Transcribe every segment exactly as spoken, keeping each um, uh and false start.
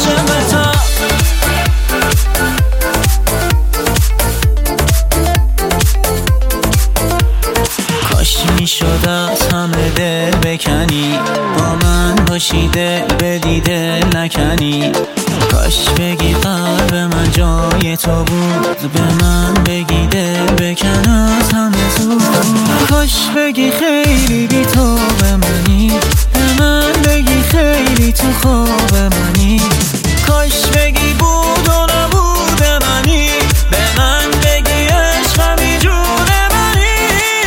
عاشقتم. کاش میشد از همه دل بکنی، با من باشی دل بدی دل نکنی. کاش بگی قلب من جای تو بود، به من بگی دل بکن از همه زود. کاش بگی خیلی بی تو به منی، به من بگی خیلی تو خواب منی. کاش بگی بود و نبود منی، به من بگی عشقمی جون منی.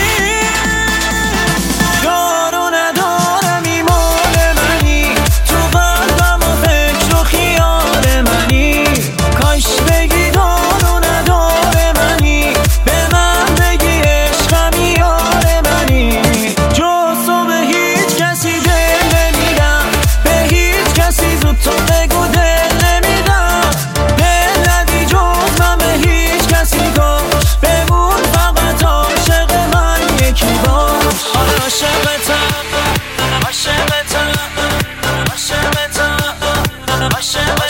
یار و ندارم ایمان منی، تو قلبم و فکر و خیال منی. کاش بگی دار و ندار منی، به من بگی عشقمی یار منی. جز تو به هیچ کسی دل نمیدم، به هیچ کسی زود تو بگو دل نمیدم. دل ندی جز من به هیچ کسی، کاش بمون فقط عاشق من یکی باش. عاشقتم عاشقتم عاشقتم عاشقتم